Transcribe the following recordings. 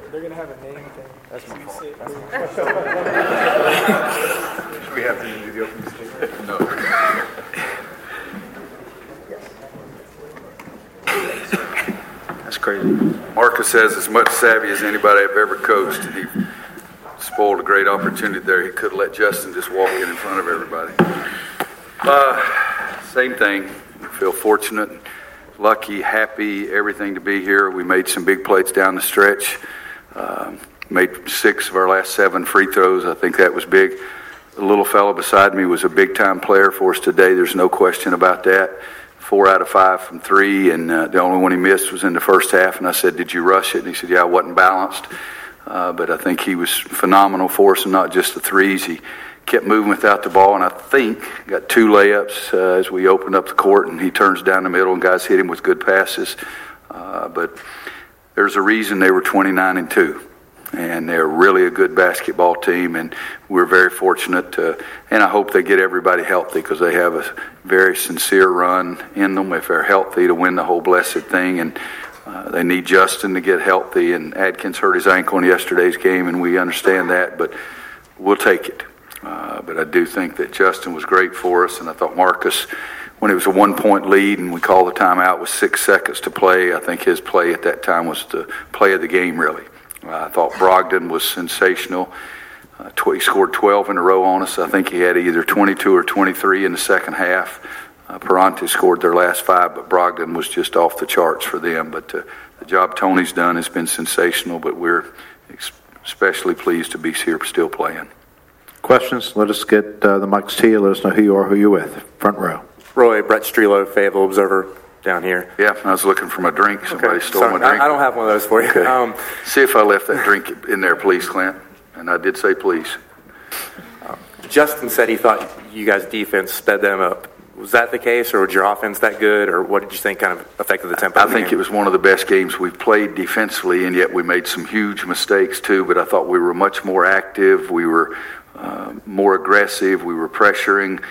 They're going to have a name thing. That's my fault. Should we have to do the opening statement? No. That's crazy. Marcus has as much savvy as anybody I've ever coached, and he spoiled a great opportunity there. He could have let Justin just walk in front of everybody. Same thing. We feel fortunate, lucky, happy, everything to be here. We made some big plays down the stretch. Made 6 of our last 7 free throws. I think that was big. The little fellow beside me was a big-time player for us today. There's no question about that. 4 out of 5 from 3, and the only one he missed was in the first half. And I said, "Did you rush it?" And he said, "Yeah, I wasn't balanced." But I think he was phenomenal for us, and not just the threes. He kept moving without the ball, and I think got 2 layups as we opened up the court, and he turns down the middle, and guys hit him with good passes. But there's a reason they were 29-2. And they're really a good basketball team, and we're very fortunate and I hope they get everybody healthy, because they have a very sincere run in them if they're healthy to win the whole blessed thing. And they need Justin to get healthy, and Adkins hurt his ankle in yesterday's game, and we understand that, but we'll take it. But I do think that Justin was great for us, and I thought Marcus, when it was a 1-point lead and we called the timeout with 6 seconds to play, I think his play at that time was the play of the game, really. I thought Brogdon was sensational. He scored 12 in a row on us. I think he had either 22 or 23 in the second half. Perante scored their last 5, but Brogdon was just off the charts for them. But the job Tony's done has been sensational, but we're especially pleased to be here still playing. Questions? Let us get the mics to you. Let us know who you are, who you're with. Front row. Roy, Brett Strelo, Fayetteville Observer. Down here. Yeah, I was looking for my drink. Somebody stole my drink. I don't have one of those for you. Okay. See if I left that drink in there, please, Clint. And I did say please. Justin said he thought you guys' defense sped them up. Was that the case, or was your offense that good, or what did you think kind of affected the tempo? I think it was one of the best games we've played defensively, and yet we made some huge mistakes too. But I thought we were much more active. We were more aggressive. We were pressuring.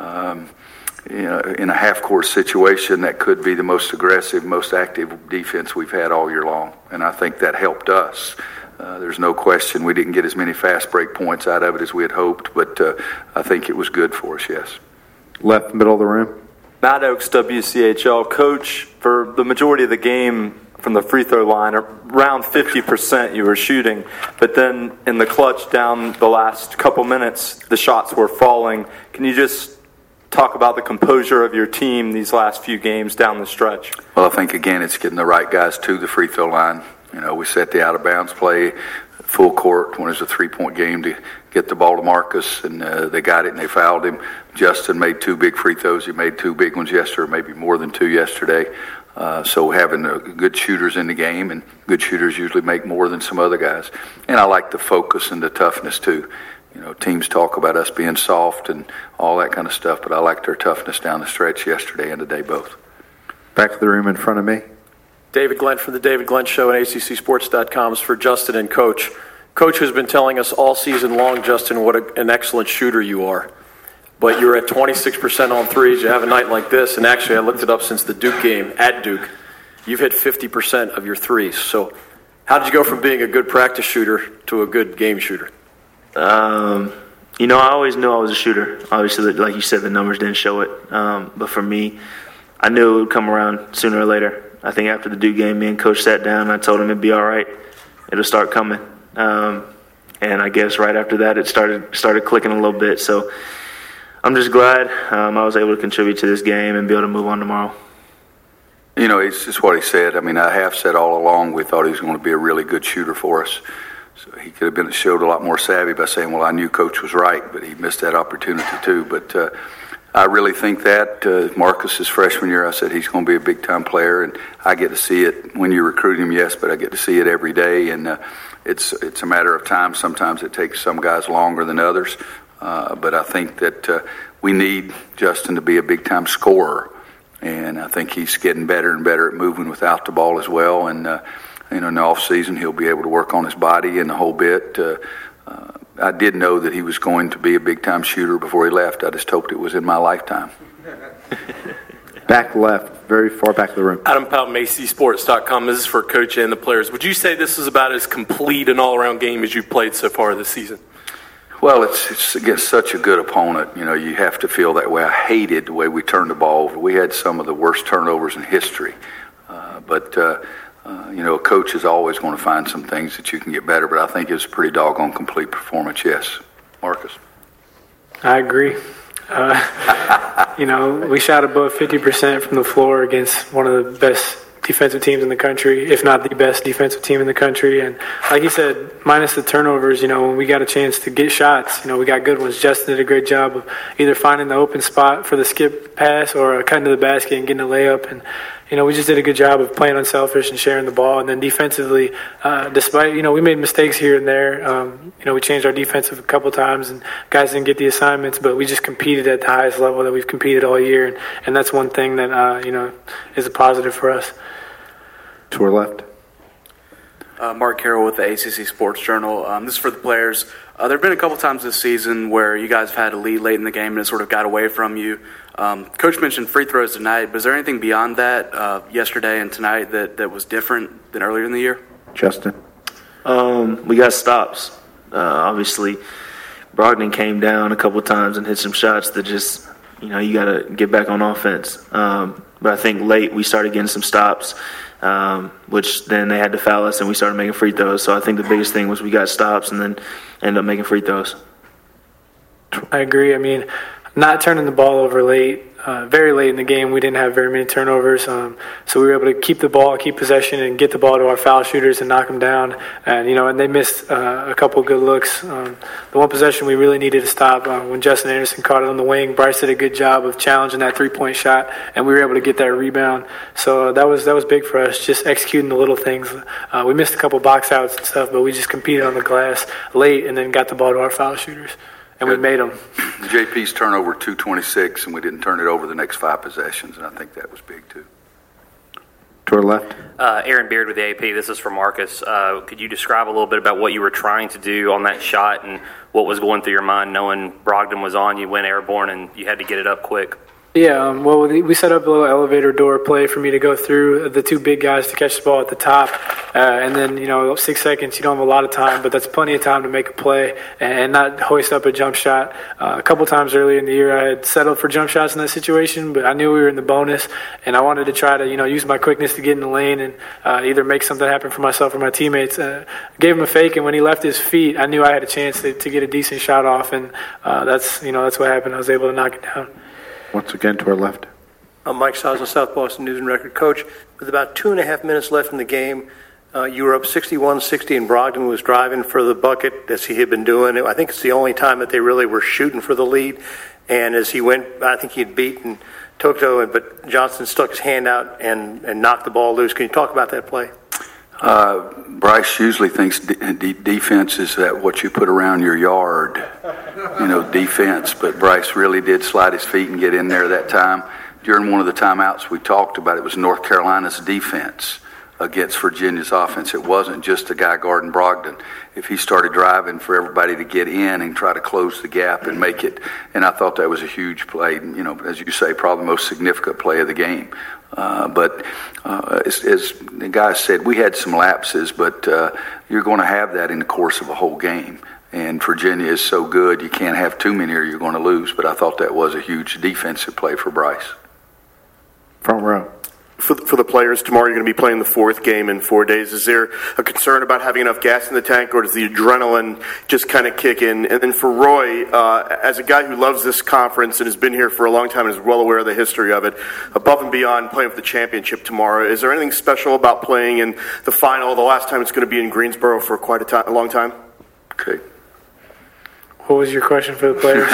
In a half-court situation, that could be the most aggressive, most active defense we've had all year long. And I think that helped us. There's no question we didn't get as many fast break points out of it as we had hoped, but I think it was good for us, yes. Left middle of the room. Matt Oakes, WCHL. Coach, for the majority of the game from the free throw line, around 50% you were shooting, but then in the clutch down the last couple minutes, the shots were falling. Can you just talk about the composure of your team these last few games down the stretch? Well, I think, again, it's getting the right guys to the free throw line. We set the out-of-bounds play full court when it was a 3-point game to get the ball to Marcus, and they got it and they fouled him. Justin made 2 big free throws. He made 2 big ones yesterday, maybe more than 2 yesterday. So having good shooters in the game, and good shooters usually make more than some other guys. And I like the focus and the toughness too. Teams talk about us being soft and all that kind of stuff, but I liked their toughness down the stretch yesterday and today both. Back to the room in front of me. David Glenn from the David Glenn Show and ACCSports.com is for Justin and Coach. Coach has been telling us all season long, Justin, what an excellent shooter you are. But you're at 26% on threes. You have a night like this, and actually I looked it up since the Duke game at Duke. You've hit 50% of your threes. So how did you go from being a good practice shooter to a good game shooter? I always knew I was a shooter. Obviously, like you said, the numbers didn't show it. But for me, I knew it would come around sooner or later. I think after the Duke game, me and Coach sat down, and I told him it'd be all right. It'll start coming. And I guess right after that, it started clicking a little bit. So I'm just glad I was able to contribute to this game and be able to move on tomorrow. It's just what he said. I have said all along we thought he was going to be a really good shooter for us. So he could have showed a lot more savvy by saying, well, I knew Coach was right, but he missed that opportunity too. But I really think that Marcus's freshman year, I said he's going to be a big-time player, and I get to see it when you recruit him, yes, but I get to see it every day, and it's a matter of time. Sometimes it takes some guys longer than others, but I think that we need Justin to be a big-time scorer, and I think he's getting better and better at moving without the ball as well, and in the off season he'll be able to work on his body and the whole bit. I did know that he was going to be a big-time shooter before he left. I just hoped it was in my lifetime. Back left, very far back of the room. Adam Powell, ACSports.com. This is for Coach and the players. Would you say this is about as complete an all-around game as you've played so far this season? Well, it's against such a good opponent. You know, you have to feel that way. I hated the way we turned the ball over. We had some of the worst turnovers in history. You know, a coach is always going to find some things that you can get better, but I think it was a pretty doggone complete performance, yes. Marcus? I agree. You know, we shot above 50% from the floor against one of the best defensive teams in the country, if not the best defensive team in the country. And like you said, minus the turnovers, you know, when we got a chance to get shots, you know, we got good ones. Justin did a great job of either finding the open spot for the skip pass or cutting to the basket and getting a layup. And, you know, we just did a good job of playing unselfish and sharing the ball. And then defensively, despite, you know, we made mistakes here and there. You know, we changed our defense a couple times and guys didn't get the assignments, but we just competed at the highest level that we've competed all year. And that's one thing that, you know, is a positive for us. To our left. Mark Carroll with the ACC Sports Journal. This is for the players. There have been a couple times this season where you guys have had a lead late in the game and it sort of got away from you. Coach mentioned free throws tonight, but is there anything beyond that yesterday and tonight that was different than earlier in the year? Justin? We got stops. Obviously, Brogdon came down a couple times and hit some shots that just, you know, you got to get back on offense. But I think late we started getting some stops, which then they had to foul us and we started making free throws. So I think the biggest thing was we got stops and then ended up making free throws. I agree. I mean, not turning the ball over late, very late in the game, we didn't have very many turnovers. So we were able to keep the ball, keep possession, and get the ball to our foul shooters and knock them down. And, you know, and they missed a couple of good looks. The one possession we really needed to stop when Justin Anderson caught it on the wing. Bryce did a good job of challenging that three-point shot, and we were able to get that rebound. So that was big for us, just executing the little things. We missed a couple box outs and stuff, but we just competed on the glass late and then got the ball to our foul shooters. And we made them. JP's turnover 226, and we didn't turn it over the next 5 possessions, and I think that was big too. To our left. Aaron Beard with the AP. This is for Marcus. Could you describe a little bit about what you were trying to do on that shot and what was going through your mind knowing Brogdon was on, you went airborne, and you had to get it up quick? Yeah, well, we set up a little elevator door play for me to go through the 2 big guys to catch the ball at the top. And then, you know, 6 seconds, you don't have a lot of time, but that's plenty of time to make a play and not hoist up a jump shot. A couple times earlier in the year, I had settled for jump shots in that situation, but I knew we were in the bonus, and I wanted to try to, you know, use my quickness to get in the lane and either make something happen for myself or my teammates. Gave him a fake, and when he left his feet, I knew I had a chance to get a decent shot off, and that's what happened. I was able to knock it down. Once again, to our left. I'm Mike Sosna, South Boston News and Record. Coach, with about 2.5 minutes left in the game, you were up 61-60, and Brogdon was driving for the bucket as he had been doing. I think it's the only time that they really were shooting for the lead. And as he went, I think he had beaten Toto, but Johnson stuck his hand out and knocked the ball loose. Can you talk about that play? Bryce usually thinks defense is that what you put around your yard, you know, defense. But Bryce really did slide his feet and get in there that time. During one of the timeouts we talked about, it was North Carolina's defense against Virginia's offense. It wasn't just a guy guarding Brogdon. If he started driving for everybody to get in and try to close the gap and make it, and I thought that was a huge play, you know, as you say, probably the most significant play of the game. But as the guy said, we had some lapses, but you're going to have that in the course of a whole game. And Virginia is so good, you can't have too many or you're going to lose. But I thought that was a huge defensive play for Bryce. Front row. For the players, tomorrow you're going to be playing the 4th game in 4 days. Is there a concern about having enough gas in the tank, or does the adrenaline just kind of kick in? And then for Roy, as a guy who loves this conference and has been here for a long time and is well aware of the history of it, above and beyond playing for the championship tomorrow, is there anything special about playing in the final, the last time it's going to be in Greensboro for quite a long time? Okay. What was your question for the players?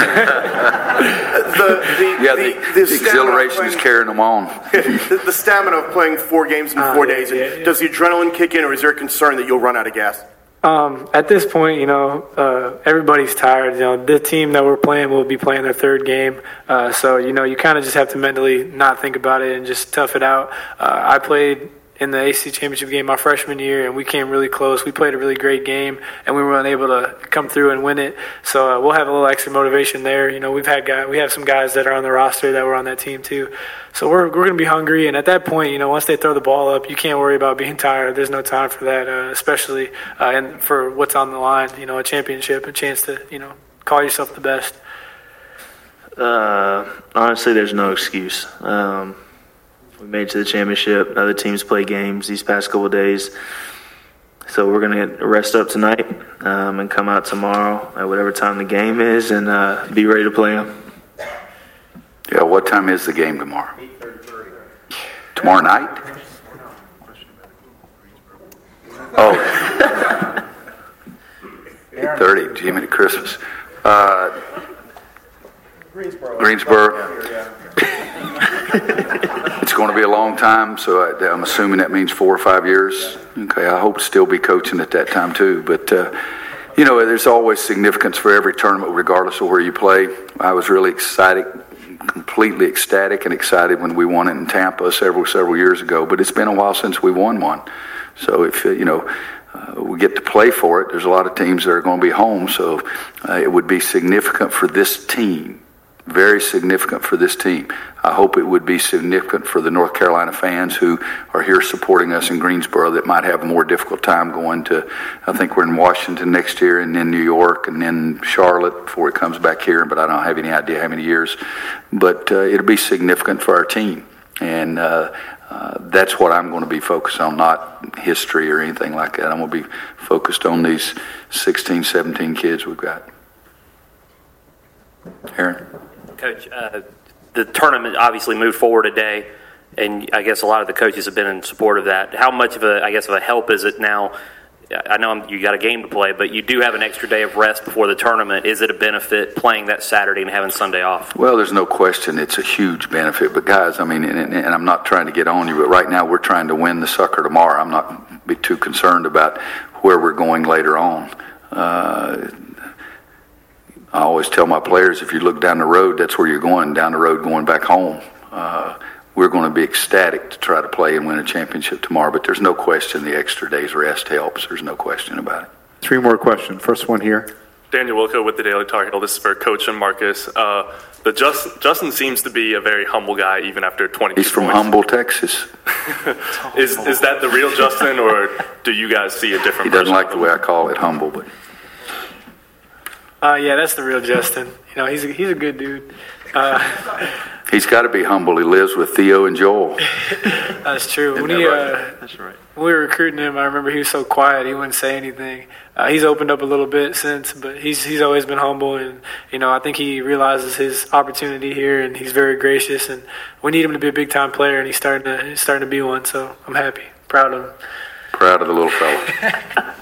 The exhilaration is carrying them on. The stamina of playing 4 games in 4 days. Yeah. Does the adrenaline kick in, or is there a concern that you'll run out of gas? At this point, you know, everybody's tired. You know, the team that we're playing will be playing their 3rd game. So, you know, you kind of just have to mentally not think about it and just tough it out. I played in the ACC championship game my freshman year, and we came really close. We played a really great game, and we were unable to come through and win it. So we'll have a little extra motivation there. You know, we have some guys that are on the roster that were on that team too. So we're going to be hungry, and at that point, you know, once they throw the ball up, you can't worry about being tired. There's no time for that, especially and for what's on the line. You know, a championship, a chance to, you know, call yourself the best. Honestly, there's no excuse. We made it to the championship. Other teams play games these past couple of days. So we're going to rest up tonight and come out tomorrow at whatever time the game is and be ready to play them. Yeah, what time is the game tomorrow? 8:30. Tomorrow night? Oh. 8:30, Jimmy to Christmas. Greensboro. It's going to be a long time, so I'm assuming that means 4 or 5 years. Okay, I hope to still be coaching at that time too. But, you know, there's always significance for every tournament regardless of where you play. I was really excited, completely ecstatic and excited when we won it in Tampa several years ago. But it's been a while since we won one. So if, you know, we get to play for it, there's a lot of teams that are going to be home. So it would be significant for this team. Very significant for this team. I hope it would be significant for the North Carolina fans who are here supporting us in Greensboro that might have a more difficult time going to, I think we're in Washington next year and then New York and then Charlotte before it comes back here, but I don't have any idea how many years. But it'll be significant for our team. And that's what I'm going to be focused on, not history or anything like that. I'm going to be focused on these 16, 17 kids we've got. Aaron? Coach, the tournament obviously moved forward a day, and I guess a lot of the coaches have been in support of that. How much of a help is it now? I know you got a game to play, but you do have an extra day of rest before the tournament. Is it a benefit playing that Saturday and having Sunday off? Well, there's no question it's a huge benefit. But, guys, I mean, and I'm not trying to get on you, but right now we're trying to win the sucker tomorrow. I'm not be too concerned about where we're going later on. I always tell my players, if you look down the road, that's where you're going, down the road going back home. We're going to be ecstatic to try to play and win a championship tomorrow, but there's no question the extra day's rest helps. There's no question about it. 3 more questions. First one here. Daniel Wilco with the Daily Tar Heel. This is for Coach and Marcus. Justin seems to be a very humble guy even after 22 He's from Humble, Texas. Is that the real Justin, or do you guys see a different He doesn't like the way I call it humble, but... Yeah, that's the real Justin. You know, he's a good dude. He's got to be humble. He lives with Theo and Joel. That's true. That's right. When we were recruiting him, I remember he was so quiet. He wouldn't say anything. He's opened up a little bit since, but he's always been humble. And, you know, I think he realizes his opportunity here, and he's very gracious. And we need him to be a big-time player, and he's starting to be one. So I'm happy. Proud of him. Proud of the little fella.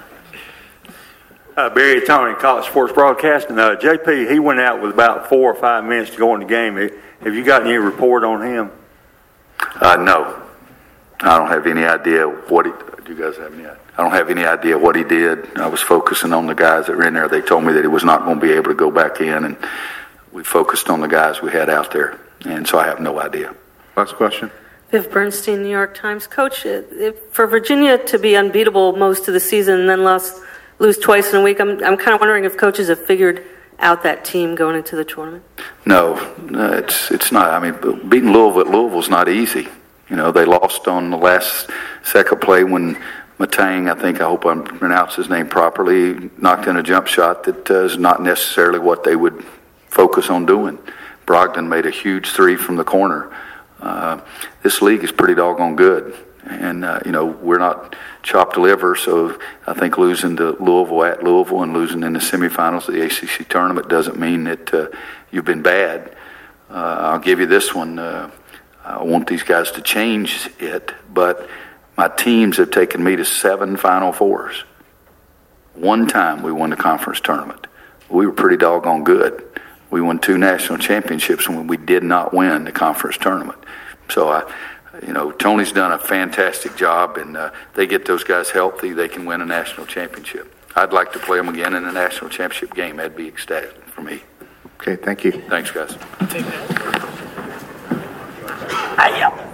Barry Tony, College Sports Broadcasting. JP, he went out with about 4 or 5 minutes to go in the game. Have you got any report on him? No. I don't have any idea what he... Do you guys have any idea? I don't have any idea what he did. I was focusing on the guys that were in there. They told me that he was not going to be able to go back in, and we focused on the guys we had out there. And so I have no idea. Last question. Viv Bernstein, New York Times. Coach, for Virginia to be unbeatable most of the season and then lose twice in a week, I'm kind of wondering if coaches have figured out that team going into the tournament. No, it's not. I mean, beating Louisville at Louisville is not easy. You know, they lost on the last second play when Matang, I hope I pronounced his name properly, knocked in a jump shot that is not necessarily what they would focus on doing. Brogdon made a huge 3 from the corner. This league is pretty doggone good. And, you know, we're not chopped liver, so I think losing to Louisville at Louisville and losing in the semifinals of the ACC tournament doesn't mean that you've been bad. I'll give you this one. I want these guys to change it, but my teams have taken me to 7 Final Fours. One time we won the conference tournament. We were pretty doggone good. We won 2 national championships when we did not win the conference tournament. So you know, Tony's done a fantastic job, and they get those guys healthy, they can win a national championship. I'd like to play them again in a national championship game. That'd be ecstatic for me. Okay, thank you. Thanks, guys. Take that.